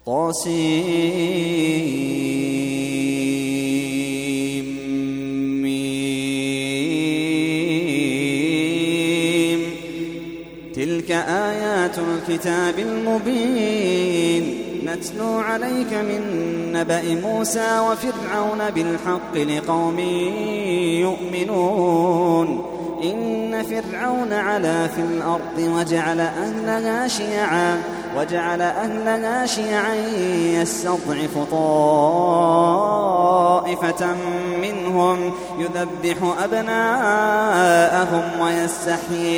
طاسيم. تلك آيات الكتاب المبين نتلو عليك من نبأ موسى وفرعون بالحق لقوم يؤمنون. إن فرعون علا في الأرض وجعل أهلها شيعا يستضعف طائفة منهم يذبح أبناءهم ويستحيي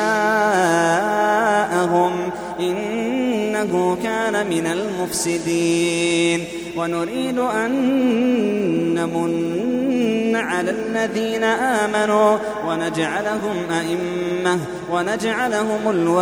نساءهم إنه كان من المفسدين. ونريد أن نمن على الذين آمنوا ونجعلهم أئمة ونجعلهم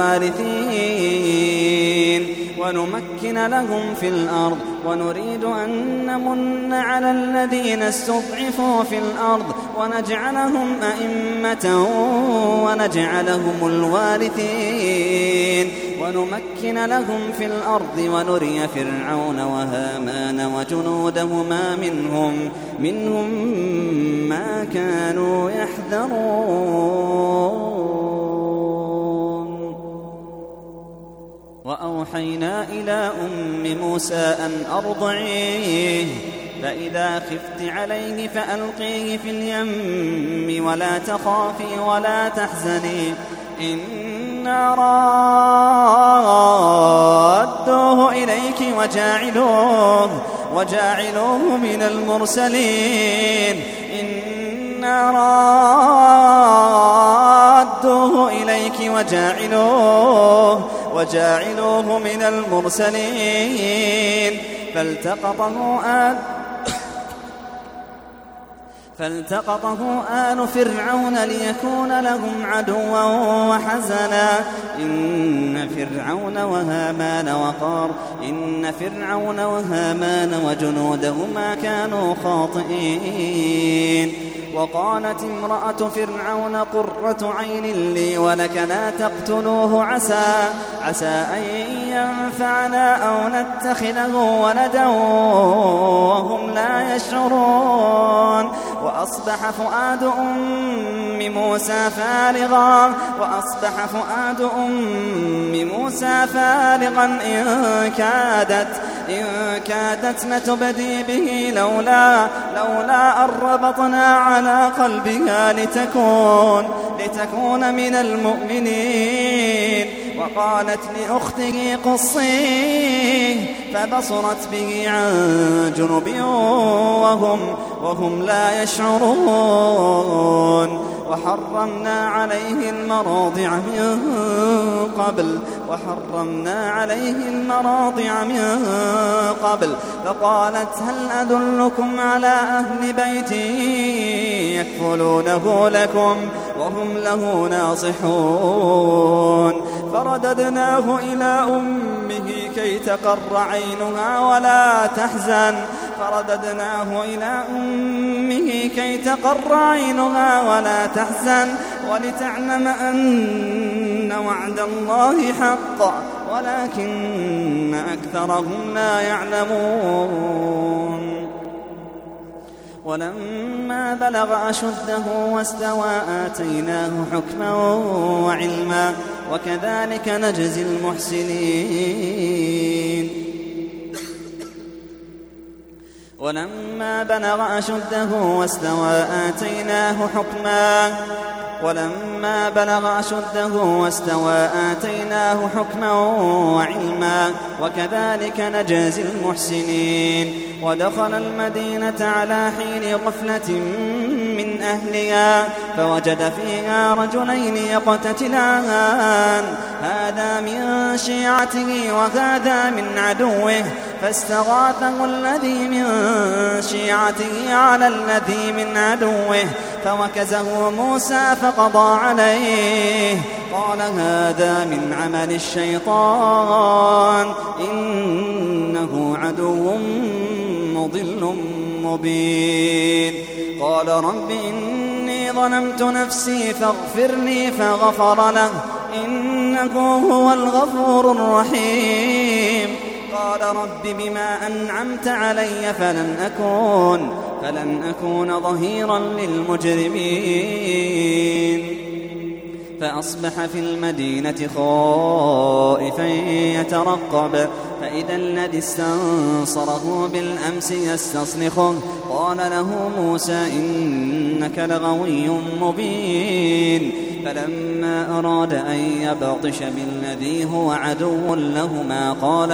الوارثين ونمكن لهم في الأرض. ونريد أن نمن على الذين استضعفوا في الأرض ونجعلهم أئمة ونجعلهم الوارثين ونمكن لهم في الأرض ونري فرعون وهامان وجنودهما منهم ما كانوا يحذرون. وأوحينا إلى أم موسى أن أرضعيه فإذا خفت عليه فألقيه في اليم ولا تخافي ولا تحزني إنا رادوه إليك وجاعلوه من المرسلين. إنا رادوه إليك وجاعلوه من المرسلين. فالتقطه آل فرعون ليكون لهم عدوا وحزنا. إن فرعون وهامان وجنودهما كانوا خاطئين. وقالت امرأة فرعون قرة عين لي ولك لا تقتلوه عسى أن ينفعنا أو نتخذه ولدا وهم لا يشعرون. وأصبح فؤاد أم موسى فارغا إن كادت لتبدي به لولا أن ربطنا على قلبها لتكون من المؤمنين. وقالت لأخته قصيه فبصرت به عن جنب وهم لا يشعرون. وحرمنا عليه المراضع من قبل فقالت هل أدلكم على أهل بيت يكفلونه لكم وهم له ناصحون. فرددناه إلى أمه كي تقر عينها ولا تحزن ولتعلم أن وعد الله حق ولكن أكثرهم لا يعلمون. ولما بلغ أشده واستوى آتيناه حكما وعلما وكذلك نجزي المحسنين. ولما بلغ أشده واستوى آتيناه حكما وعلما وكذلك نجزي المحسنين. ودخل المدينة على حين غفلة من أهلها فوجد فيها رجلين يقتتلان هذا من شيعته وهذا من عدوه فاستغاثه الذي من شيعته على الذي من عدوه فوكزه موسى فقضى عليه. قال هذا من عمل الشيطان إنه عدو مضل مبين. قال رب إني ظلمت نفسي فاغفر لي فغفر له إنه هو الغفور الرحيم. قال رب بما أنعمت علي فلن أكون ظهيرا للمجرمين فأصبح في المدينة خائفا يترقب فإذا الذي استنصره بالأمس يستصرخه قال له موسى إنك لغوي مبين فلما أراد أن يبطش بالذي هو عدو لهما قال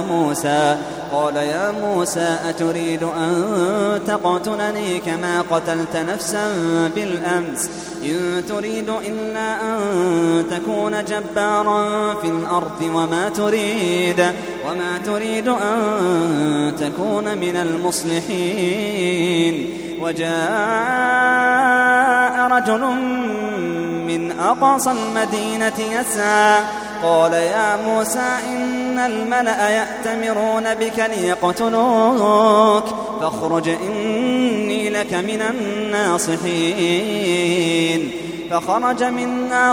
يا موسى أتريد أن تقتلني كما قتلت نفسا بالأمس إن تريد إلا أن تكون جبارا في الأرض وما تريد أن تكون من المصلحين وجاء رجل من أقصى المدينة يسعى قال يا موسى إن الملأ يأتمرون بك ليقتلوك فاخرج إني لك من الناصحين فخرج منها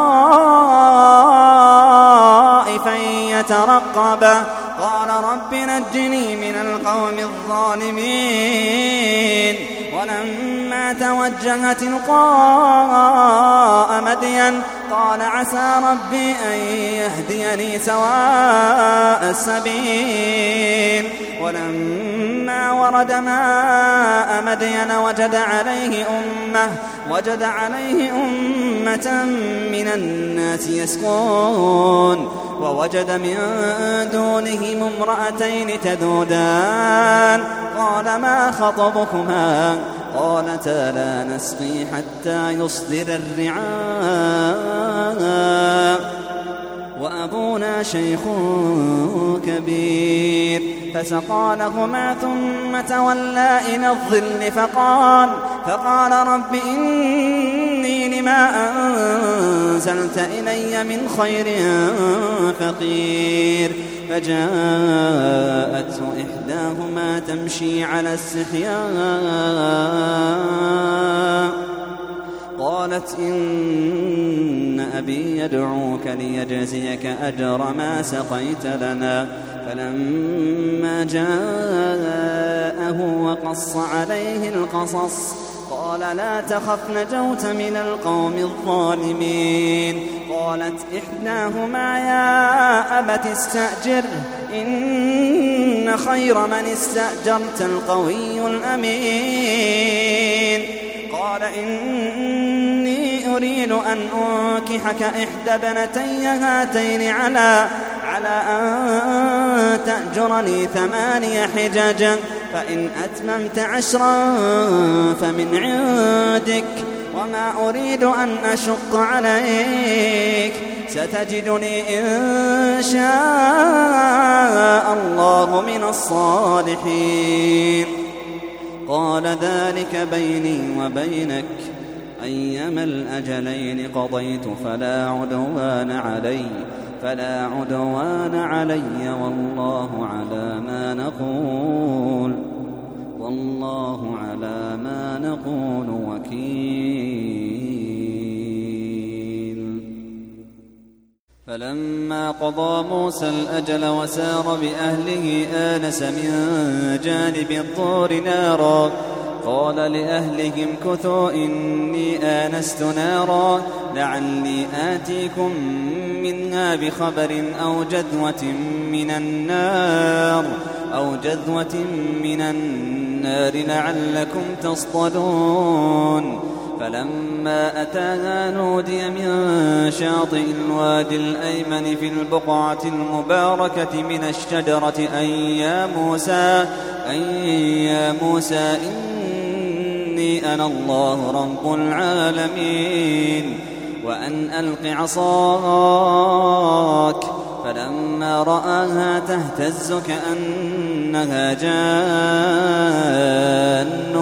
خائفا يترقب قال رب نجني من القوم الظالمين ولما توجه تلقاء مدين قال عسى ربي أن يهديني سواء السبيل ولما ورد ماء مدين وجد عليه أمة من الناس يسقون ووجد من دونهم امرأتين تذودان قال ما خطبكما قالتا لا نسقي حتى يصدر الرعاء وأبونا شيخ كبير فسقى لهما ثم تولى إلى الظل فقال رب إني لما أنزلت إلي من خير فقير فجاءته إحداهما تمشي على استحياء قالت إن أبي يدعوك ليجزيك أجر ما سقيت لنا فلما جاءه وقص عليه القصص قال لا تخف نجوت من القوم الظالمين قالت إحداهما يا أبت استأجر إن خير من استأجرت القوي الأمين قال إني أريد أن أنكحك إحدى ابنتي هاتين على أن تأجرني 8 حجج فإن أتممت 10 فمن عندك وما أريد أن أشق عليك ستجدني إن شاء الله من الصالحين قال ذلك بيني وبينك أيما الأجلين قضيت فلا عدوان علي والله على ما نقول وكيل فلما قضى موسى الأجل وسار بأهله آنس من جانب الطور نارا قال لأهلهم كثوا إني آنست نارا لعلي آتيكم منها بخبر أو جذوة من النار لعلكم تصطلون فلما أتاها نودي من شاطئ الوادي الأيمن في البقعة المباركة من الشجرة أن يا موسى إني أنا الله رب العالمين وأن ألق عصاك فلما رآها تهتز كأنها جان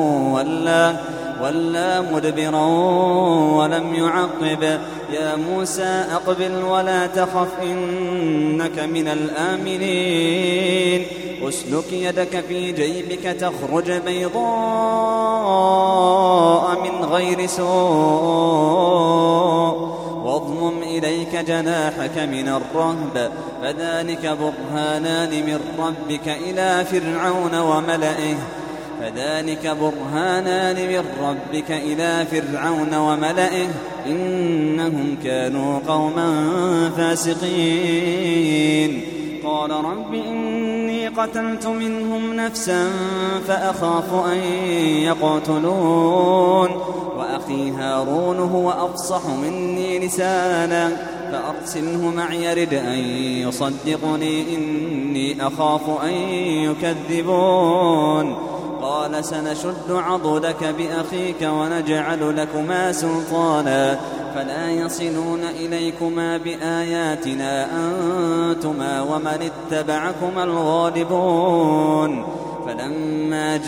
ولا مدبرا ولم يعقب يا موسى أقبل ولا تخف إنك من الآمنين أسلك يدك في جيبك تخرج بيضاء من غير سوء واضمم إليك جناحك من الرهب فذلك برهانان من ربك إلى فرعون وملئه إنهم كانوا قوما فاسقين قال رب إني قتلت منهم نفسا فأخاف أن يقتلون وأخي هارون هو أفصح مني لسانا فأرسله معي يرد أن يصدقني إني أخاف أن يكذبون قال سنشد عضدك بأخيك ونجعل لكما سلطانا فلا يصلون إليكما بآياتنا أنتما ومن اتبعكما الغالبون فلما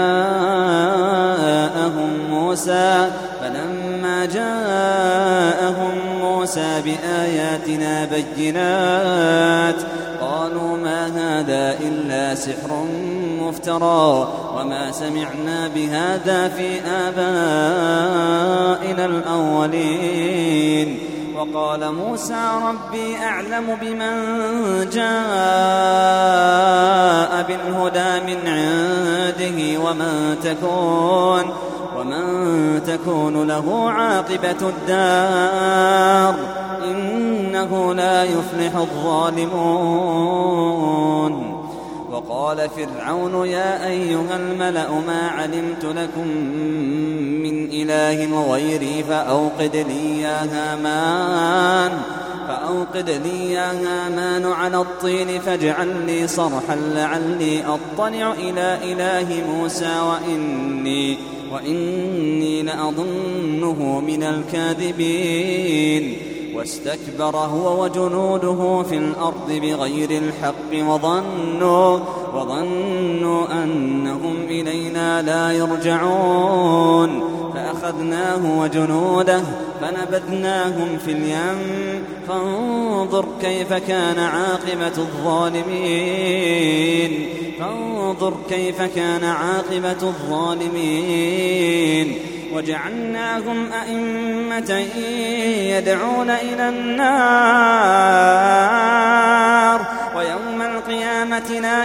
جاءهم موسى بآياتنا بينات قالوا ما هذا إلا سحر مفترى وما سمعنا بهذا في آبائنا الأولين وقال موسى ربي أعلم بمن جاء بالهدى من عنده ومن تكون له عاقبة الدار إنه لا يفلح الظالمون وقال فرعون يا أيها الملأ ما علمت لكم من إله غيري فأوقد لي يا هامان على الطين فاجعل لي صرحا لعلي أطلع إلى إله موسى وإني لأظنه من الكاذبين واستكبر هو وجنوده في الأرض بغير الحق وظنوا أنهم إلينا لا يرجعون فأخذناه وجنوده فنبذناهم في اليم فانظر كيف كان عاقبة الظالمين وجعلناهم أئمة يدعون إلى النار ويوم القيامة لا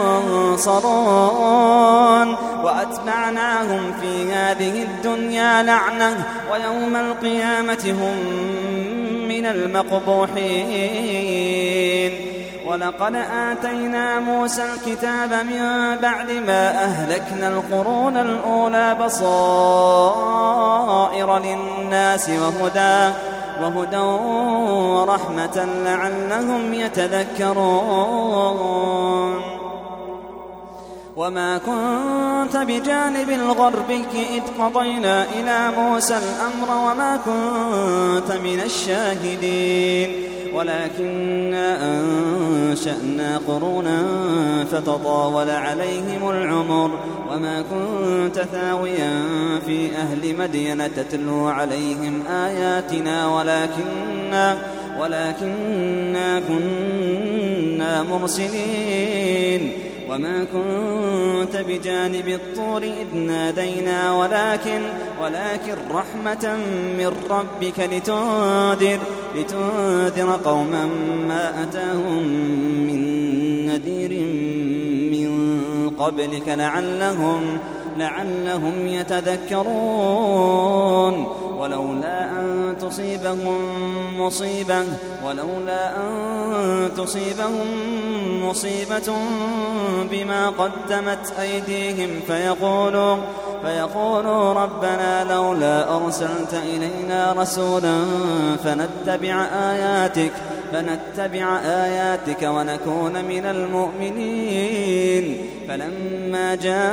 ينصرون وأتبعناهم في هذه الدنيا لعنة ويوم القيامة هم من المقبوحين ولقد آتينا موسى الكتاب من بعد ما أهلكنا القرون الأولى بصائر للناس وهدى ورحمة لعلهم يتذكرون وما كنت بجانب الغربي إذ قضينا إلى موسى الأمر وما كنت من الشاهدين ولكننا أنشأنا قرونا فتطاول عليهم العمر وما كنت ثاويا في أهل مدين تتلو عليهم آياتنا ولكننا كنا مرسلين وما كنت بجانب الطور إذ نادينا ولكن رحمة من ربك لتنذر قوما ما أتاهم من نذير من قبلك لعلهم يتذكرون ولولا أن تصيبهم مصيبة بما قدمت أيديهم فيقولوا ربنا لولا أرسلت إلينا رسولا فنتبع آياتك ونكون من المؤمنين فلما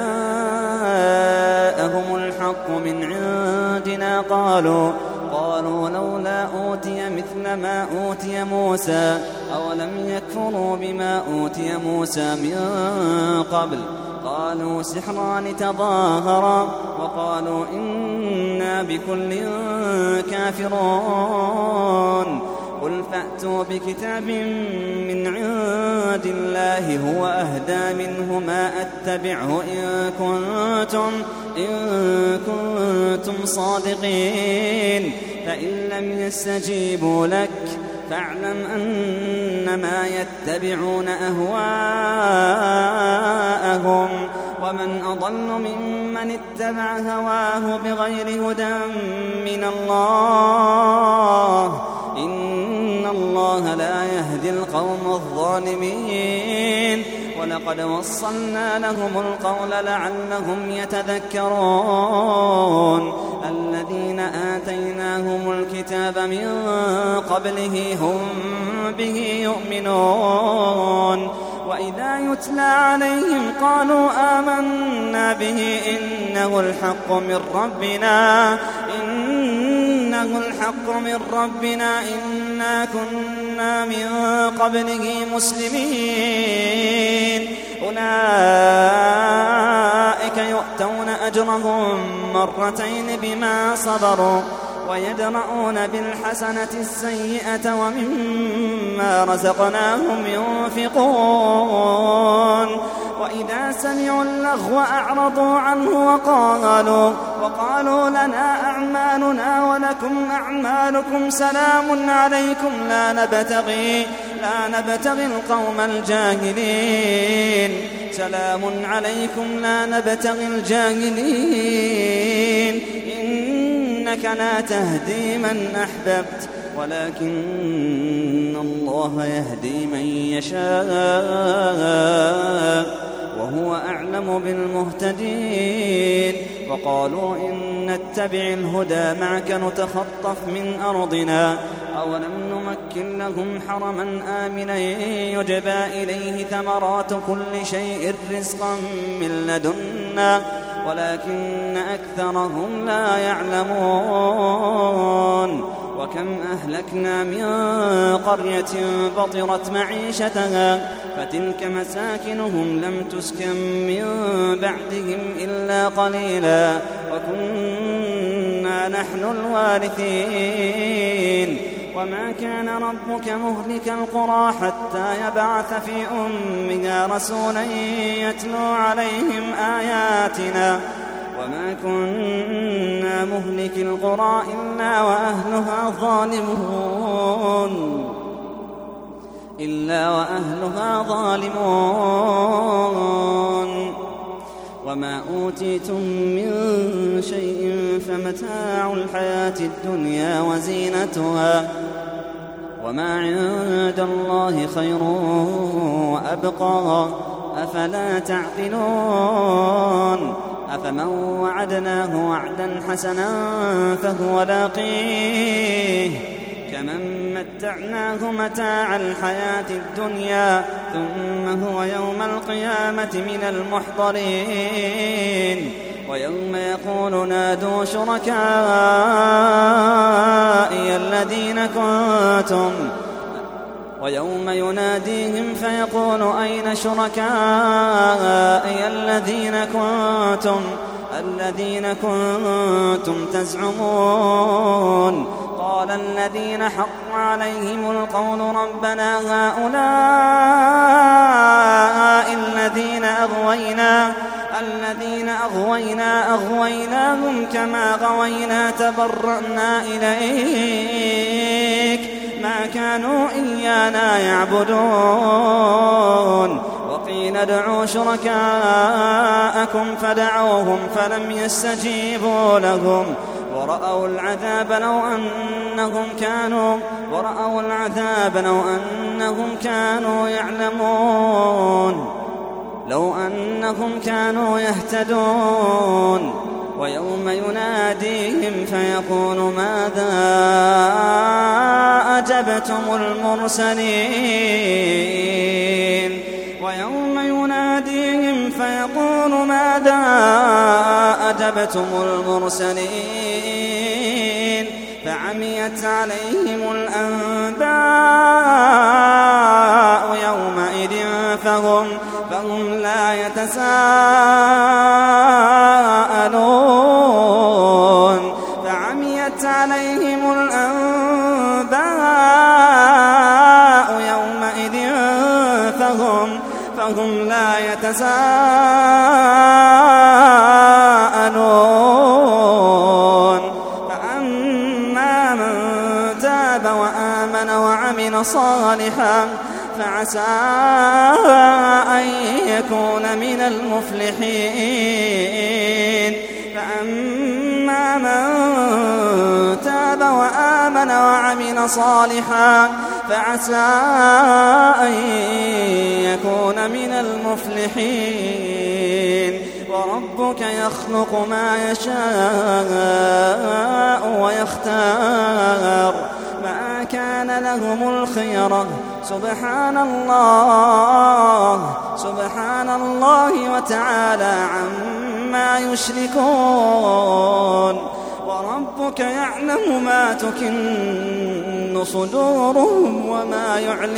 جاءهم الحق من عندنا قالوا لولا أوتي مثل ما أوتي موسى أولم يكفروا بما أوتي موسى من قبل قالوا سحران تظاهرا وقالوا إنا بكل كافرون قل فأتوا بكتاب من عند الله هو أهدى منه ما أتبعه إن كنتم صادقين فإن لم يستجيبوا لك فاعلم أنما يتبعون أهواءهم ومن أضل ممن اتبع هواه بغير هدى من الله إن الله لا يهدي القوم الظالمين ولقد وصلنا لهم القول لعلهم يتذكرون الذين آتيناهم الكتاب من قبله هم به يؤمنون وإذا يتلى عليهم قالوا آمنا به إنه الحق من ربنا إنا كنا من قبله مسلمين أولئك يؤتون أجرهم مرتين بما صبروا ويدرؤون بالحسنة السيئة ومما رزقناهم ينفقون وإذا سمعوا اللغو أعرضوا عنه وقالوا لنا أعمالنا ولكم أعمالكم سلام عليكم لا نبتغي القوم الجاهلين سلام عليكم لا نبتغي الجاهلين إنك لا تهدي من أحببت ولكن الله يهدي من يشاء وهو أعلم بالمهتدين وقالوا إن نتبع الهدى معك نتخطف من أرضنا أولم نمكن لهم حرما آمنا يجبى إليه ثمرات كل شيء رزقا من لدنا ولكن أكثرهم لا يعلمون وكم أهلكنا من قرية بطرت معيشتها فتلك مساكنهم لم تسكن من بعدهم إلا قليلا وكنا نحن الوارثين وما كان ربك مهلك القرى حتى يبعث في أمها رسولا يتلو عليهم آياتنا وما كنا مهلك القرى إلا وأهلها ظالمون وما أوتيتم من شيء فمتاع الحياة الدنيا وزينتها وما عند الله خير وأبقى أفلا تعقلون أفمن وعدناه وعدا حسنا فهو لاقيه كمن متعناه متاع الحياة الدنيا ثم هو يوم القيامة من المحضرين ويوم يقول نادوا شركائي الذين كنتم ويوم يناديهم فيقول أين شركائي الذين كنتم تزعمون قال الذين حق عليهم القول ربنا هؤلاء الذين أغويناهم كما غوينا تبرأنا إليك ما كانوا إيانا يعبدون وقيل ادعوا شركاءكم فدعوهم فلم يستجيبوا لهم ورأوا العذاب لو أنهم كانوا يهتدون ويوم يناديهم فيقول ماذا أجبتم المرسلين فعميت عليهم الأنباء يومئذ فهم لا يتساءلون فعميت عليهم الأنباء يومئذ فهم لا يتساءلون فأما وعمل صالحا فعسى أن يكون من المفلحين. فأما من تاب وآمن وعمل صالحا فعسى أن يكون من المفلحين. وربك يخلق ما يشاء ويختار ما كان لهم الخيرة سبحان الله وتعالى عما يشركون. وربك يعلم ما تكن صدورهم وما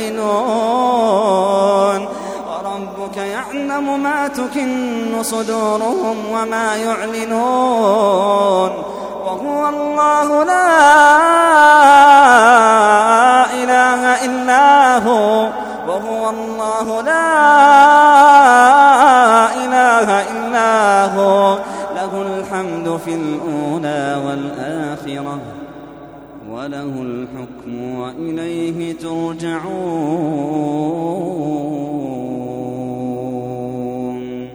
يعلنون. وربك يعلم ما تكن صدورهم وما يعلنون. وهو الله لا إله إلا هو له الحمد في الأولى والآخرة وله الحكم وإليه ترجعون.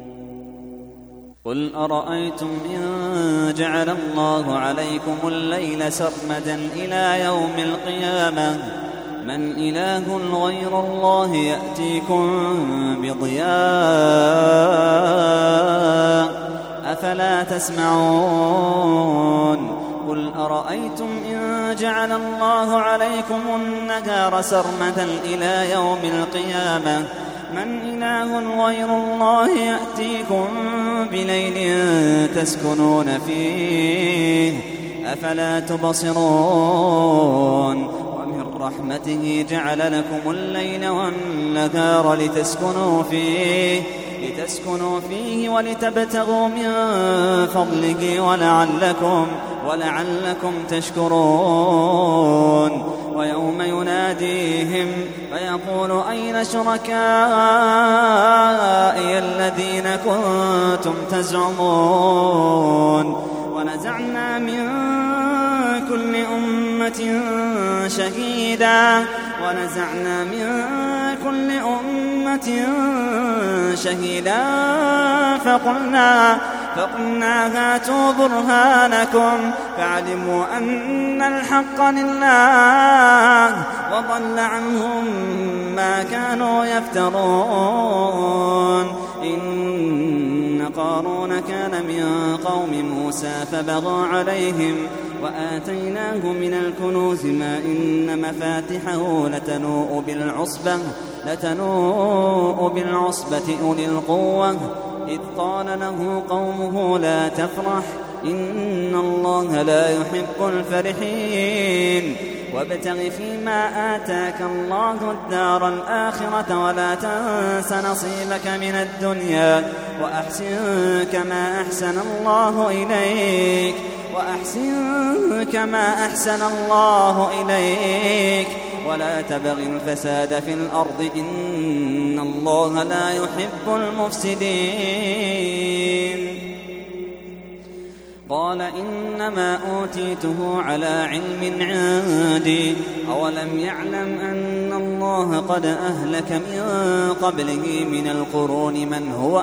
قل أرأيتم إن جعل الله عليكم الليل سرمدا إلى يوم القيامة من إله غير الله يأتيكم بضياء أفلا تسمعون. قل أرأيتم إن جعل الله عليكم النهار سرمدا إلى يوم القيامة من إله غير الله يأتيكم بليل تسكنون فيه أفلا تبصرون. ومن رحمته جعل لكم الليل والنهار لتسكنوا فيه ولتبتغوا من فضله ولعلكم تشكرون. ويوم يناديهم فيقول أين شركائي الذين كنتم تزعمون. ونزعنا من كل أمة شهيدا فقلنا هاتوا برهانكم فعلموا أن الحق لله وضل عنهم ما كانوا يفترون. إن قارون كان من قوم موسى فبغى عليهم وآتيناه من الكنوز ما إن مفاتحه لتنوء بالعصبة أولي القوة إذ قال له قومه لا تفرح إن الله لا يحب الفرحين. وابتغ فيما آتاك الله الدار الآخرة ولا تنس نصيبك من الدنيا وأحسن كما أحسن الله إليك ولا تبغ الفساد في الأرض إن الله لا يحب المفسدين. قال إنما أوتيته على علم عندي أولم يعلم أن الله قد أهلك من قبله من القرون من هو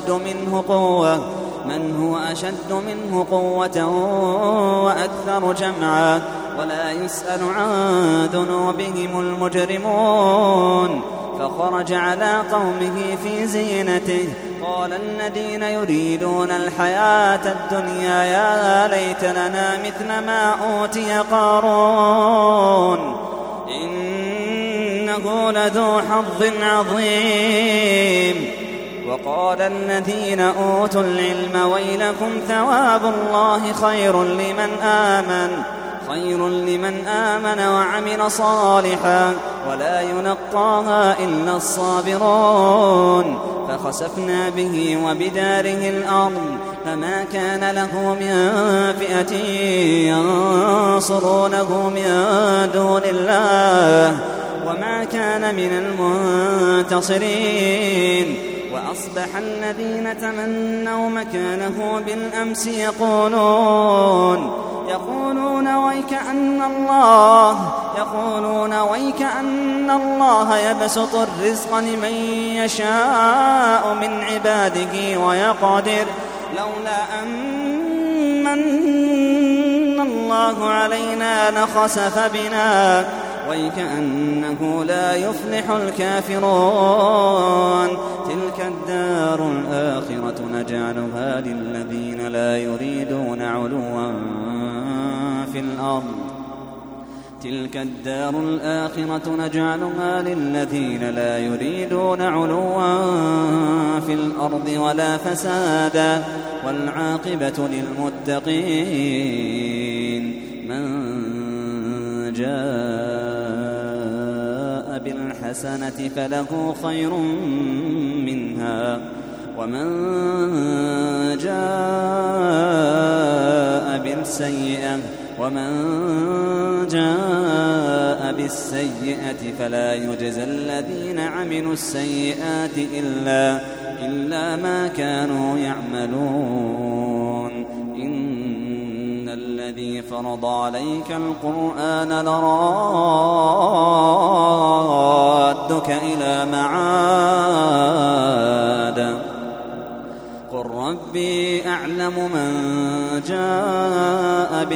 أشد منه قوة وأكثر جمعا ولا يسأل عن ذنوبهم المجرمون. فخرج على قومه في زينته قال الذين يريدون الحياة الدنيا يا ليت لنا مثل ما أوتي قارون إنه لذو حظ عظيم. وقال الذين أوتوا العلم ويلكم ثواب الله خير لمن آمن وعمل صالحا ولا يلقاها إلا الصابرون. فخسفنا به وبداره الأرض فما كان له من فئة ينصرونه من دون الله وما كان من المنتصرين. أصبح الذين تمنوا مكانه بالأمس يقولون ويك أن الله يبسط الرزق لمن يشاء من عباده ويقدر لولا أن الله علينا لخسف بنا ويكأنه لا يفلح الكافرون. تلك الدار الآخرة نجعلها للذين لا يريدون علوا في الأرض ولا فسادا والعاقبة للمتقين. من جاء بالحسنة فله خير منها ومن جاء بالسيئة فلا يجزى الذين عملوا السيئات إلا ما كانوا يعملون. إن الذي فرض عليك القرآن لرادك إلى معاد قل ربي أعلم من جاء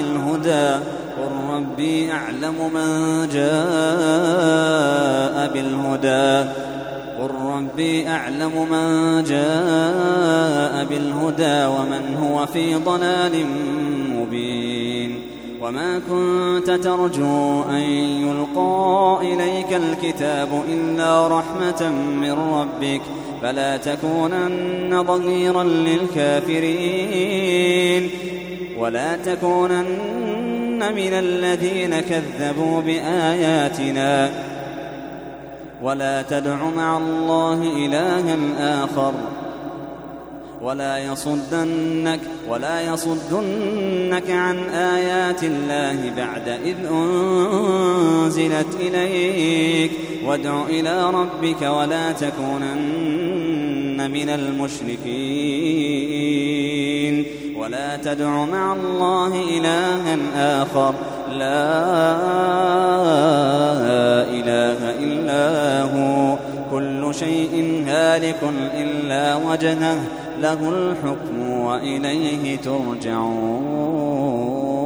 بالهدى ومن هو في ضلال مبين. وما كنت ترجو أن يلقى إليك الكتاب إلا رحمة من ربك فلا تكونن ظهيرا للكافرين ولا تكونن من الذين كذبوا بآياتنا ولا تدع مع الله إلها آخر ولا يصدنك عن آيات الله بعد إذ أنزلت إليك وادع إلى ربك ولا تكونن من المشركين. ولا تدع مع الله إلها آخر لا إله إلا هو كل شيء هالك إلا وجهه له الحكم وإليه ترجعون.